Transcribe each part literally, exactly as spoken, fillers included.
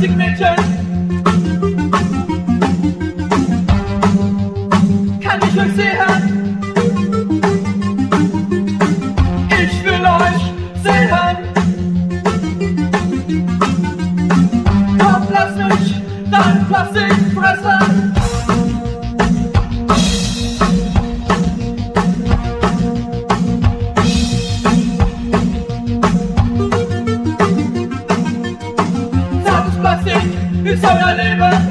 Plastikmädchen kann ich euch sehen. Ich will euch sehen. Komm, lass mich dein Plastik fressen. Plastik ist euer Leben.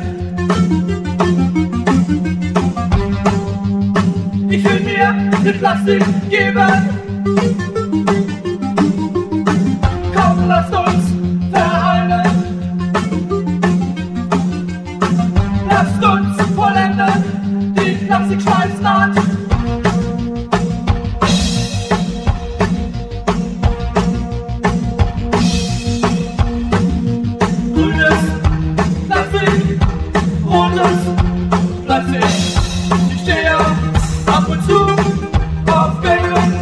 Ich will mir den Plastik geben. Komm, lasst uns vereinen. Lasst uns vollenden die Plastikschweißnaht. Plastik, ich stehe ab und zu auf Gelb.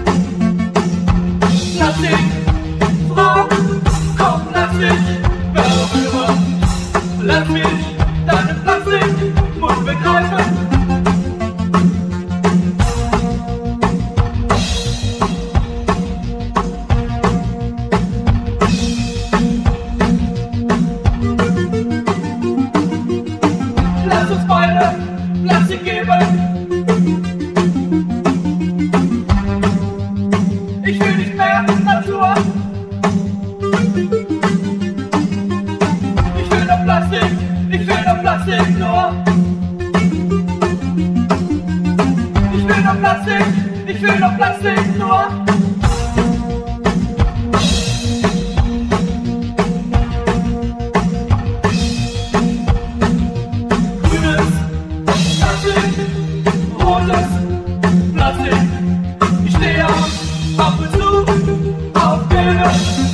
Plastik, Frau, komm, lass mich berühren. Lass mich deinen Plastikmund begreifen. Lass uns beide Plastik geben. Ich will nicht mehr Natur. Ich will noch Plastik, ich will noch Plastik nur. Ich will noch Plastik, ich will noch Plastik nur. Rotes Plastik, ich stehe ab und zu auf Gelb.